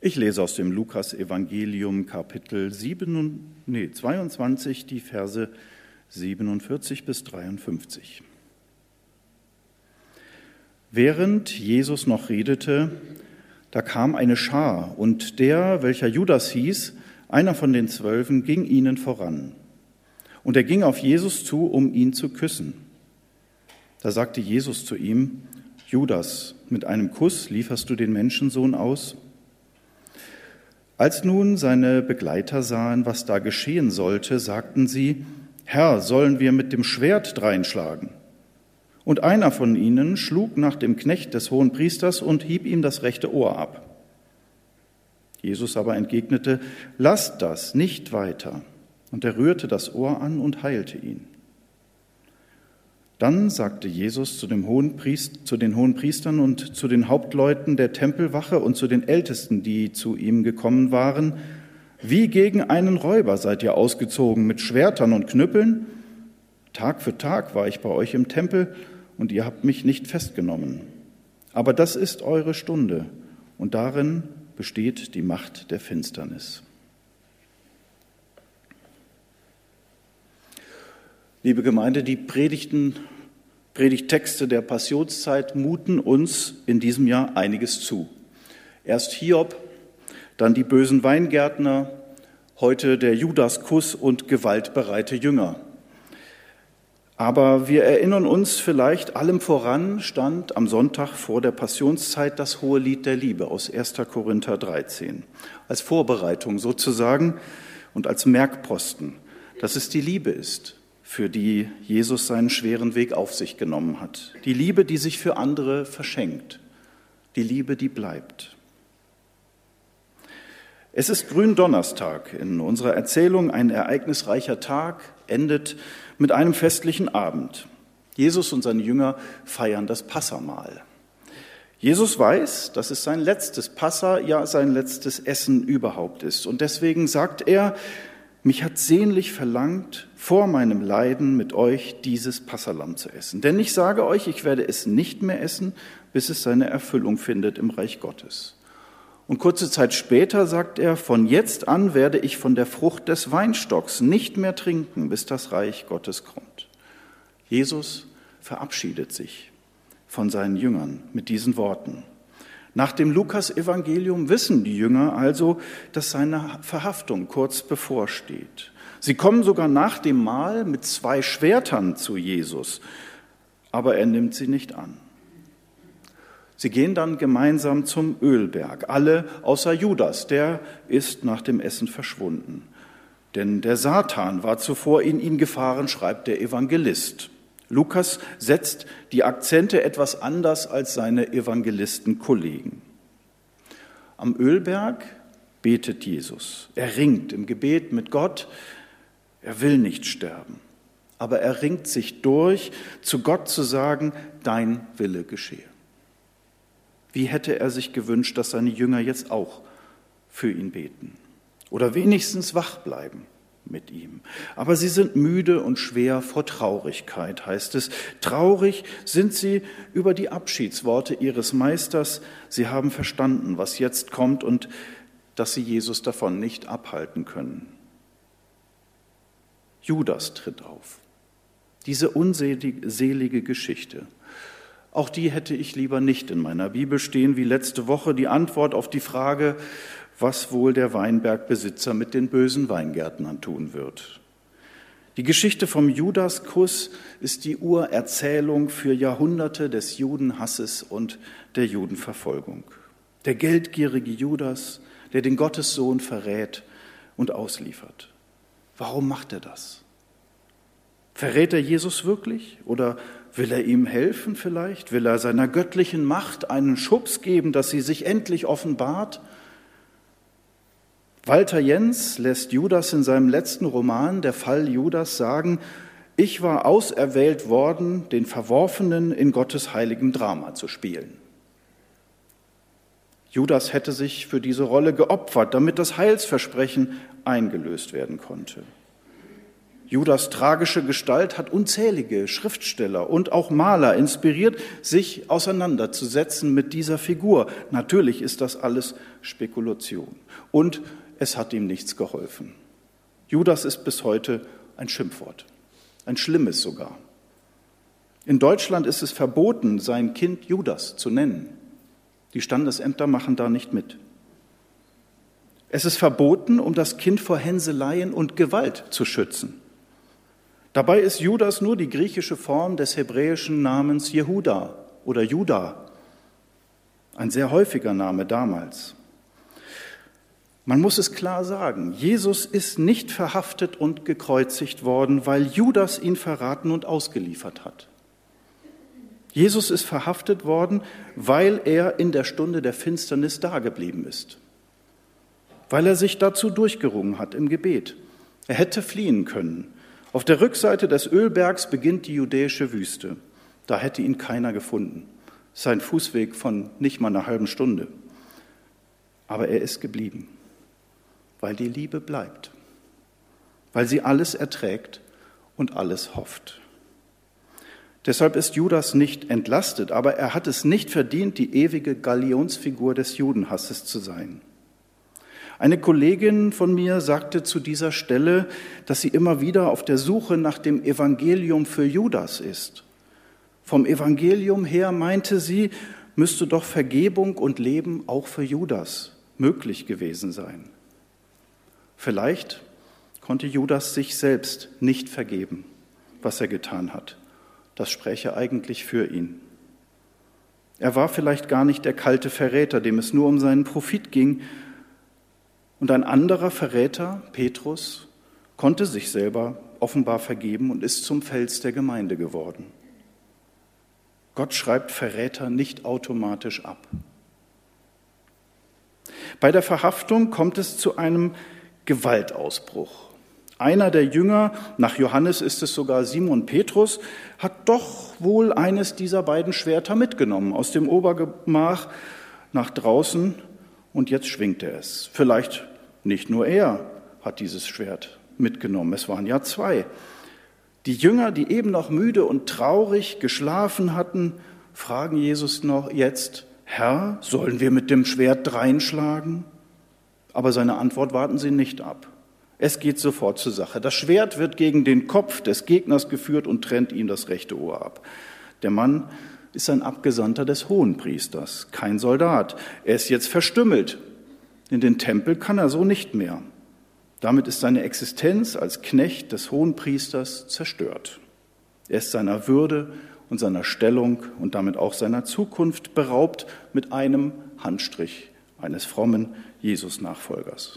Ich lese aus dem Lukas-Evangelium, Kapitel 22, die Verse 47 bis 53. Während Jesus noch redete, da kam eine Schar, und der, welcher Judas hieß, einer von den 12, ging ihnen voran. Und er ging auf Jesus zu, um ihn zu küssen. Da sagte Jesus zu ihm: Judas, mit einem Kuss lieferst du den Menschensohn aus? Als nun seine Begleiter sahen, was da geschehen sollte, sagten sie: Herr, sollen wir mit dem Schwert dreinschlagen? Und einer von ihnen schlug nach dem Knecht des Hohenpriesters und hieb ihm das rechte Ohr ab. Jesus aber entgegnete: Lasst das, nicht weiter. Und er rührte das Ohr an und heilte ihn. Dann sagte Jesus zu den Hohenpriestern und zu den Hauptleuten der Tempelwache und zu den Ältesten, die zu ihm gekommen waren: Wie gegen einen Räuber seid ihr ausgezogen mit Schwertern und Knüppeln? Tag für Tag war ich bei euch im Tempel, und ihr habt mich nicht festgenommen. Aber das ist eure Stunde, und darin besteht die Macht der Finsternis. Liebe Gemeinde, die Predigttexte der Passionszeit muten uns in diesem Jahr einiges zu. Erst Hiob, dann die bösen Weingärtner, heute der Judaskuss und gewaltbereite Jünger. Aber wir erinnern uns vielleicht, allem voran stand am Sonntag vor der Passionszeit das Hohelied der Liebe aus 1. Korinther 13. Als Vorbereitung sozusagen und als Merkposten, dass es die Liebe ist, für die Jesus seinen schweren Weg auf sich genommen hat. Die Liebe, die sich für andere verschenkt. Die Liebe, die bleibt. Es ist Gründonnerstag. In unserer Erzählung ein ereignisreicher Tag endet mit einem festlichen Abend. Jesus und seine Jünger feiern das Passamahl. Jesus weiß, dass es sein letztes Passa, ja sein letztes Essen überhaupt ist. Und deswegen sagt er: Mich hat sehnlich verlangt, vor meinem Leiden mit euch dieses Passalamm zu essen. Denn ich sage euch, ich werde es nicht mehr essen, bis es seine Erfüllung findet im Reich Gottes. Und kurze Zeit später sagt er: Von jetzt an werde ich von der Frucht des Weinstocks nicht mehr trinken, bis das Reich Gottes kommt. Jesus verabschiedet sich von seinen Jüngern mit diesen Worten. Nach dem Lukas-Evangelium wissen die Jünger also, dass seine Verhaftung kurz bevorsteht. Sie kommen sogar nach dem Mahl mit 2 Schwertern zu Jesus, aber er nimmt sie nicht an. Sie gehen dann gemeinsam zum Ölberg, alle außer Judas, der ist nach dem Essen verschwunden. Denn der Satan war zuvor in ihn gefahren, schreibt der Evangelist. Lukas setzt die Akzente etwas anders als seine Evangelistenkollegen. Am Ölberg betet Jesus. Er ringt im Gebet mit Gott. Er will nicht sterben, aber er ringt sich durch, zu Gott zu sagen: Dein Wille geschehe. Wie hätte er sich gewünscht, dass seine Jünger jetzt auch für ihn beten oder wenigstens wach bleiben mit ihm. Aber sie sind müde und schwer vor Traurigkeit, heißt es. Traurig sind sie über die Abschiedsworte ihres Meisters. Sie haben verstanden, was jetzt kommt und dass sie Jesus davon nicht abhalten können. Judas tritt auf. Diese unselige Geschichte. Auch die hätte ich lieber nicht in meiner Bibel stehen, wie letzte Woche die Antwort auf die Frage, was wohl der Weinbergbesitzer mit den bösen Weingärtnern tun wird. Die Geschichte vom Judaskuss ist die Urerzählung für Jahrhunderte des Judenhasses und der Judenverfolgung. Der geldgierige Judas, der den Gottessohn verrät und ausliefert. Warum macht er das? Verrät er Jesus wirklich? Oder will er ihm helfen vielleicht? Will er seiner göttlichen Macht einen Schubs geben, dass sie sich endlich offenbart? Walter Jens lässt Judas in seinem letzten Roman Der Fall Judas sagen: Ich war auserwählt worden, den Verworfenen in Gottes heiligem Drama zu spielen. Judas hätte sich für diese Rolle geopfert, damit das Heilsversprechen eingelöst werden konnte. Judas tragische Gestalt hat unzählige Schriftsteller und auch Maler inspiriert, sich auseinanderzusetzen mit dieser Figur. Natürlich ist das alles Spekulation und es hat ihm nichts geholfen. Judas ist bis heute ein Schimpfwort, ein schlimmes sogar. In Deutschland ist es verboten, sein Kind Judas zu nennen. Die Standesämter machen da nicht mit. Es ist verboten, um das Kind vor Hänseleien und Gewalt zu schützen. Dabei ist Judas nur die griechische Form des hebräischen Namens Jehuda oder Juda, ein sehr häufiger Name damals. Man muss es klar sagen, Jesus ist nicht verhaftet und gekreuzigt worden, weil Judas ihn verraten und ausgeliefert hat. Jesus ist verhaftet worden, weil er in der Stunde der Finsternis dageblieben ist, weil er sich dazu durchgerungen hat im Gebet. Er hätte fliehen können. Auf der Rückseite des Ölbergs beginnt die judäische Wüste. Da hätte ihn keiner gefunden. Sein Fußweg von nicht mal einer halben Stunde. Aber er ist geblieben, weil die Liebe bleibt, weil sie alles erträgt und alles hofft. Deshalb ist Judas nicht entlastet, aber er hat es nicht verdient, die ewige Galionsfigur des Judenhasses zu sein. Eine Kollegin von mir sagte zu dieser Stelle, dass sie immer wieder auf der Suche nach dem Evangelium für Judas ist. Vom Evangelium her, meinte sie, müsste doch Vergebung und Leben auch für Judas möglich gewesen sein. Vielleicht konnte Judas sich selbst nicht vergeben, was er getan hat. Das spräche eigentlich für ihn. Er war vielleicht gar nicht der kalte Verräter, dem es nur um seinen Profit ging. Und ein anderer Verräter, Petrus, konnte sich selber offenbar vergeben und ist zum Fels der Gemeinde geworden. Gott schreibt Verräter nicht automatisch ab. Bei der Verhaftung kommt es zu einem Gewaltausbruch. Einer der Jünger, nach Johannes ist es sogar Simon Petrus, hat doch wohl eines dieser beiden Schwerter mitgenommen aus dem Obergemach nach draußen und jetzt schwingt er es. Vielleicht nicht nur er hat dieses Schwert mitgenommen, es waren ja zwei. Die Jünger, die eben noch müde und traurig geschlafen hatten, fragen Jesus noch jetzt, Herr, sollen wir mit dem Schwert dreinschlagen? Aber seine Antwort warten sie nicht ab. Es geht sofort zur Sache. Das Schwert wird gegen den Kopf des Gegners geführt und trennt ihm das rechte Ohr ab. Der Mann ist ein Abgesandter des Hohenpriesters, kein Soldat. Er ist jetzt verstümmelt. In den Tempel kann er so nicht mehr. Damit ist seine Existenz als Knecht des Hohenpriesters zerstört. Er ist seiner Würde und seiner Stellung und damit auch seiner Zukunft beraubt mit einem Handstrich eines frommen Jesus-Nachfolgers.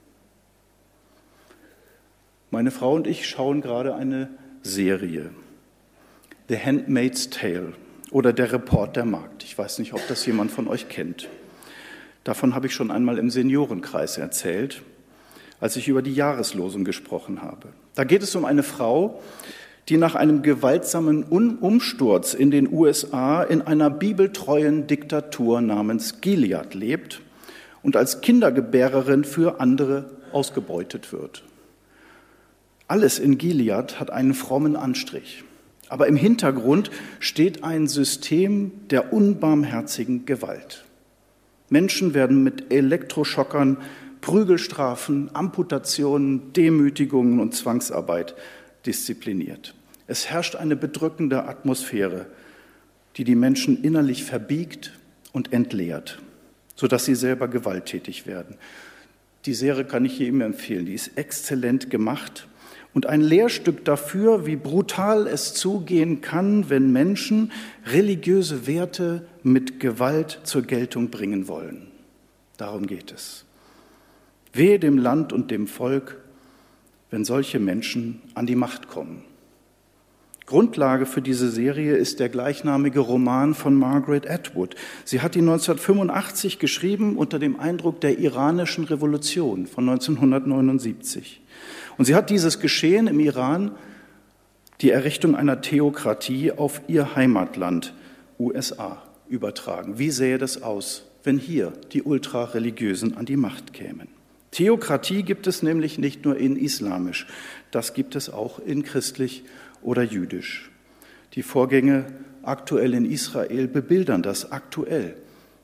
Meine Frau und ich schauen gerade eine Serie, The Handmaid's Tale oder Der Report der Magd. Ich weiß nicht, ob das jemand von euch kennt. Davon habe ich schon einmal im Seniorenkreis erzählt, als ich über die Jahreslosung gesprochen habe. Da geht es um eine Frau, die nach einem gewaltsamen Umsturz in den USA in einer bibeltreuen Diktatur namens Gilead lebt und als Kindergebärerin für andere ausgebeutet wird. Alles in Gilead hat einen frommen Anstrich, aber im Hintergrund steht ein System der unbarmherzigen Gewalt. Menschen werden mit Elektroschockern, Prügelstrafen, Amputationen, Demütigungen und Zwangsarbeit diszipliniert. Es herrscht eine bedrückende Atmosphäre, die die Menschen innerlich verbiegt und entleert, sodass sie selber gewalttätig werden. Die Serie kann ich jedem empfehlen, die ist exzellent gemacht und ein Lehrstück dafür, wie brutal es zugehen kann, wenn Menschen religiöse Werte mit Gewalt zur Geltung bringen wollen. Darum geht es. Wehe dem Land und dem Volk, wenn solche Menschen an die Macht kommen. Grundlage für diese Serie ist der gleichnamige Roman von Margaret Atwood. Sie hat ihn 1985 geschrieben unter dem Eindruck der iranischen Revolution von 1979. Und sie hat dieses Geschehen im Iran, die Errichtung einer Theokratie, auf ihr Heimatland USA übertragen. Wie sähe das aus, wenn hier die Ultrareligiösen an die Macht kämen? Theokratie gibt es nämlich nicht nur in islamisch, das gibt es auch in christlich oder jüdisch. Die Vorgänge aktuell in Israel bebildern das aktuell.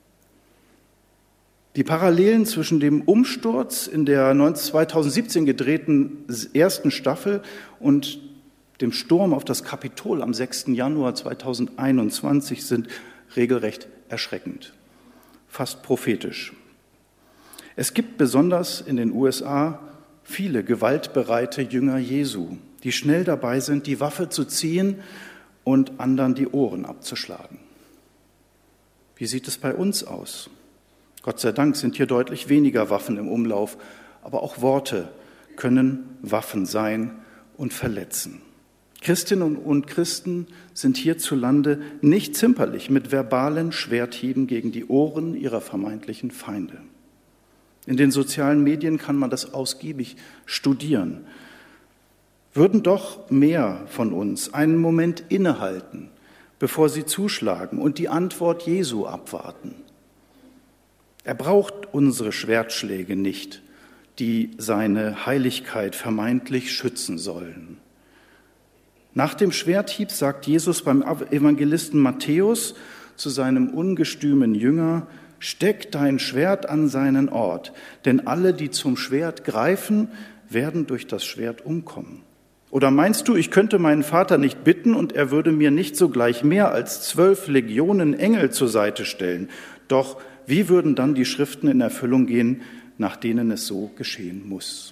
Die Parallelen zwischen dem Umsturz in der 2017 gedrehten ersten Staffel und dem Sturm auf das Kapitol am 6. Januar 2021 sind regelrecht erschreckend, fast prophetisch. Es gibt besonders in den USA viele gewaltbereite Jünger Jesu, die schnell dabei sind, die Waffe zu ziehen und anderen die Ohren abzuschlagen. Wie sieht es bei uns aus? Gott sei Dank sind hier deutlich weniger Waffen im Umlauf, aber auch Worte können Waffen sein und verletzen. Christinnen und Christen sind hierzulande nicht zimperlich mit verbalen Schwerthieben gegen die Ohren ihrer vermeintlichen Feinde. In den sozialen Medien kann man das ausgiebig studieren. Würden doch mehr von uns einen Moment innehalten, bevor sie zuschlagen und die Antwort Jesu abwarten. Er braucht unsere Schwertschläge nicht, die seine Heiligkeit vermeintlich schützen sollen. Nach dem Schwerthieb sagt Jesus beim Evangelisten Matthäus zu seinem ungestümen Jünger: Steck dein Schwert an seinen Ort, denn alle, die zum Schwert greifen, werden durch das Schwert umkommen. Oder meinst du, ich könnte meinen Vater nicht bitten und er würde mir nicht sogleich mehr als 12 Legionen Engel zur Seite stellen? Doch wie würden dann die Schriften in Erfüllung gehen, nach denen es so geschehen muss?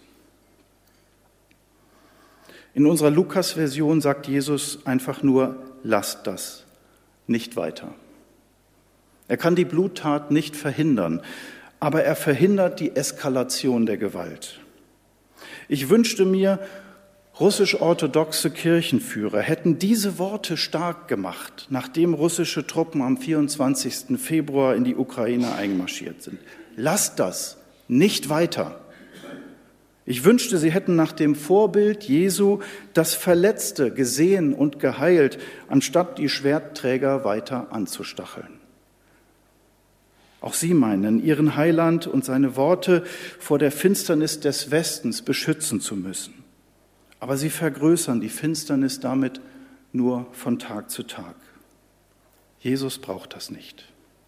In unserer Lukas-Version sagt Jesus einfach nur: Lasst das, nicht weiter. Er kann die Bluttat nicht verhindern, aber er verhindert die Eskalation der Gewalt. Ich wünschte mir, russisch-orthodoxe Kirchenführer hätten diese Worte stark gemacht, nachdem russische Truppen am 24. Februar in die Ukraine einmarschiert sind. Lasst das, nicht weiter. Ich wünschte, sie hätten nach dem Vorbild Jesu das Verletzte gesehen und geheilt, anstatt die Schwertträger weiter anzustacheln. Auch sie meinen, ihren Heiland und seine Worte vor der Finsternis des Westens beschützen zu müssen. Aber sie vergrößern die Finsternis damit nur von Tag zu Tag. Jesus braucht das nicht.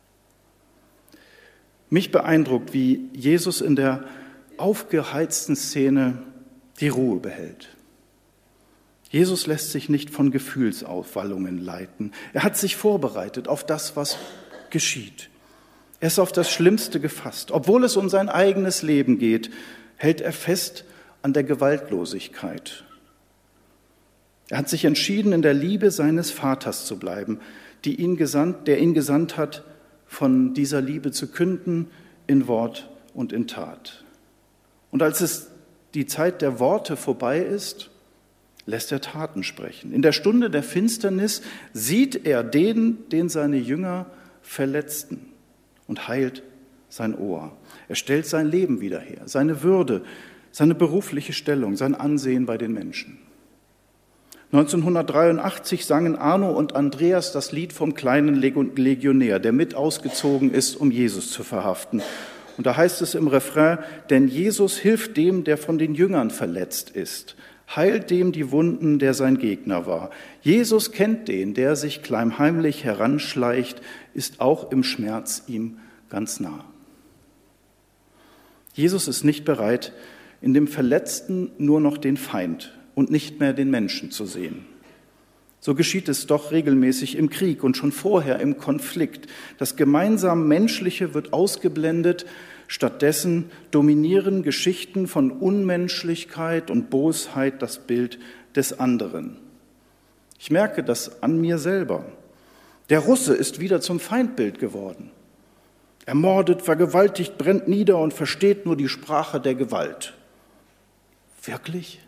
Mich beeindruckt, wie Jesus in der aufgeheizten Szene die Ruhe behält. Jesus lässt sich nicht von Gefühlsaufwallungen leiten. Er hat sich vorbereitet auf das, was geschieht. Er ist auf das Schlimmste gefasst. Obwohl es um sein eigenes Leben geht, hält er fest an der Gewaltlosigkeit. Er hat sich entschieden, in der Liebe seines Vaters zu bleiben, der ihn gesandt hat, von dieser Liebe zu künden in Wort und in Tat. Und als es die Zeit der Worte vorbei ist, lässt er Taten sprechen. In der Stunde der Finsternis sieht er den seine Jünger verletzten und heilt sein Ohr. Er stellt sein Leben wieder her, seine Würde, seine berufliche Stellung, sein Ansehen bei den Menschen. 1983 sangen Arno und Andreas das Lied vom kleinen Legionär, der mit ausgezogen ist, um Jesus zu verhaften. Und da heißt es im Refrain: Denn Jesus hilft dem, der von den Jüngern verletzt ist, heilt dem die Wunden, der sein Gegner war. Jesus kennt den, der sich klammheimlich heranschleicht, ist auch im Schmerz ihm ganz nah. Jesus ist nicht bereit, in dem Verletzten nur noch den Feind und nicht mehr den Menschen zu sehen. So geschieht es doch regelmäßig im Krieg und schon vorher im Konflikt. Das gemeinsam Menschliche wird ausgeblendet, stattdessen dominieren Geschichten von Unmenschlichkeit und Bosheit das Bild des anderen. Ich merke das an mir selber. Der Russe ist wieder zum Feindbild geworden. Er mordet, vergewaltigt, brennt nieder und versteht nur die Sprache der Gewalt. Wirklich?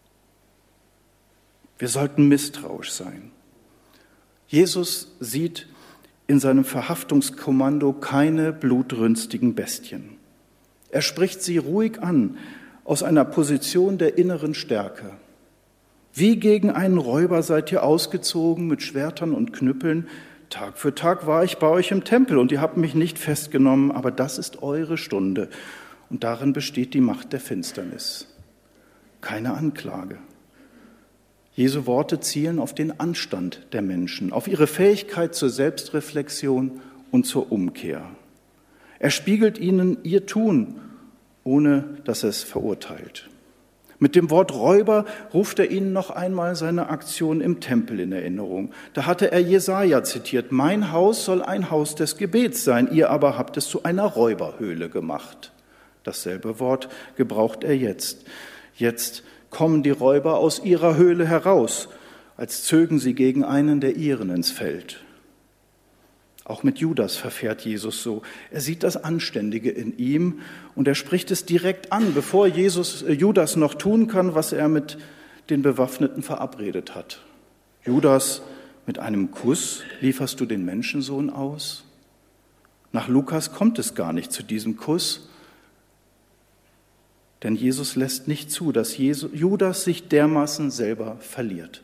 Wir sollten misstrauisch sein. Jesus sieht in seinem Verhaftungskommando keine blutrünstigen Bestien. Er spricht sie ruhig an, aus einer Position der inneren Stärke. Wie gegen einen Räuber seid ihr ausgezogen mit Schwertern und Knüppeln. Tag für Tag war ich bei euch im Tempel und ihr habt mich nicht festgenommen, aber das ist eure Stunde. Und darin besteht die Macht der Finsternis. Keine Anklage. Jesu Worte zielen auf den Anstand der Menschen, auf ihre Fähigkeit zur Selbstreflexion und zur Umkehr. Er spiegelt ihnen ihr Tun, ohne dass er es verurteilt. Mit dem Wort Räuber ruft er ihnen noch einmal seine Aktion im Tempel in Erinnerung. Da hatte er Jesaja zitiert: Mein Haus soll ein Haus des Gebets sein, ihr aber habt es zu einer Räuberhöhle gemacht. Dasselbe Wort gebraucht er jetzt. Jetzt kommen die Räuber aus ihrer Höhle heraus, als zögen sie gegen einen der ihren ins Feld. Auch mit Judas verfährt Jesus so. Er sieht das Anständige in ihm und er spricht es direkt an, bevor Judas noch tun kann, was er mit den Bewaffneten verabredet hat. Judas, mit einem Kuss lieferst du den Menschensohn aus? Nach Lukas kommt es gar nicht zu diesem Kuss, denn Jesus lässt nicht zu, dass Judas sich dermaßen selber verliert.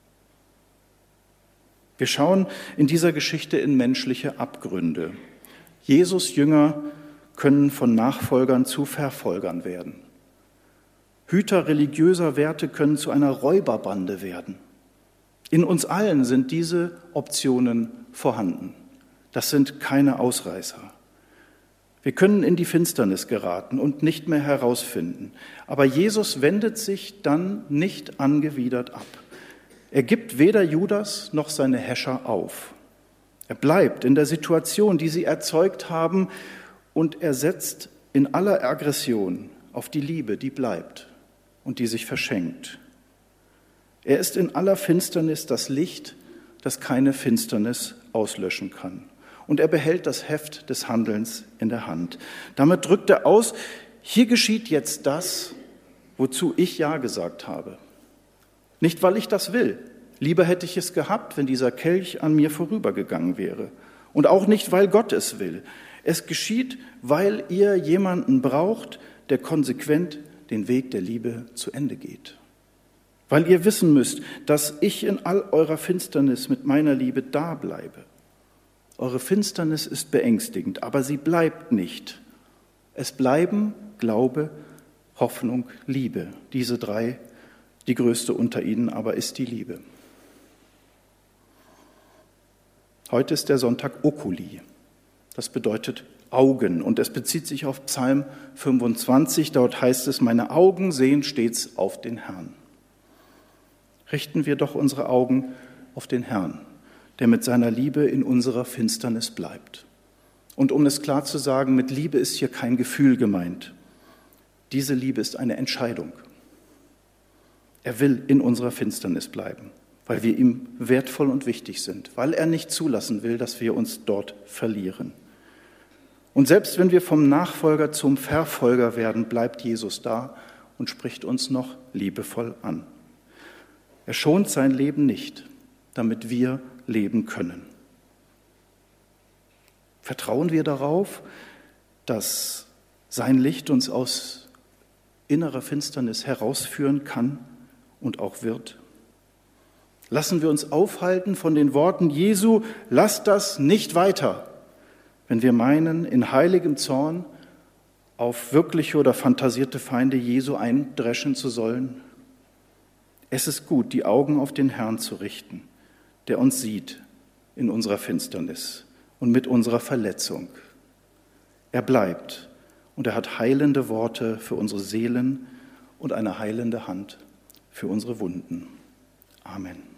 Wir schauen in dieser Geschichte in menschliche Abgründe. Jesus' Jünger können von Nachfolgern zu Verfolgern werden. Hüter religiöser Werte können zu einer Räuberbande werden. In uns allen sind diese Optionen vorhanden. Das sind keine Ausreißer. Wir können in die Finsternis geraten und nicht mehr herausfinden. Aber Jesus wendet sich dann nicht angewidert ab. Er gibt weder Judas noch seine Häscher auf. Er bleibt in der Situation, die sie erzeugt haben, und er setzt in aller Aggression auf die Liebe, die bleibt und die sich verschenkt. Er ist in aller Finsternis das Licht, das keine Finsternis auslöschen kann. Und er behält das Heft des Handelns in der Hand. Damit drückt er aus: Hier geschieht jetzt das, wozu ich Ja gesagt habe. Nicht, weil ich das will. Lieber hätte ich es gehabt, wenn dieser Kelch an mir vorübergegangen wäre. Und auch nicht, weil Gott es will. Es geschieht, weil ihr jemanden braucht, der konsequent den Weg der Liebe zu Ende geht. Weil ihr wissen müsst, dass ich in all eurer Finsternis mit meiner Liebe da bleibe. Eure Finsternis ist beängstigend, aber sie bleibt nicht. Es bleiben Glaube, Hoffnung, Liebe. Diese drei. Die größte unter ihnen aber ist die Liebe. Heute ist der Sonntag Oculi. Das bedeutet Augen und es bezieht sich auf Psalm 25. Dort heißt es: Meine Augen sehen stets auf den Herrn. Richten wir doch unsere Augen auf den Herrn, der mit seiner Liebe in unserer Finsternis bleibt. Und um es klar zu sagen, mit Liebe ist hier kein Gefühl gemeint. Diese Liebe ist eine Entscheidung. Er will in unserer Finsternis bleiben, weil wir ihm wertvoll und wichtig sind, weil er nicht zulassen will, dass wir uns dort verlieren. Und selbst wenn wir vom Nachfolger zum Verfolger werden, bleibt Jesus da und spricht uns noch liebevoll an. Er schont sein Leben nicht, damit wir leben können. Vertrauen wir darauf, dass sein Licht uns aus innerer Finsternis herausführen kann und auch wird? Lassen wir uns aufhalten von den Worten Jesu: Lasst das nicht weiter, wenn wir meinen, in heiligem Zorn auf wirkliche oder fantasierte Feinde Jesu eindreschen zu sollen? Es ist gut, die Augen auf den Herrn zu richten, der uns sieht in unserer Finsternis und mit unserer Verletzung. Er bleibt und er hat heilende Worte für unsere Seelen und eine heilende Hand für unsere Wunden. Amen.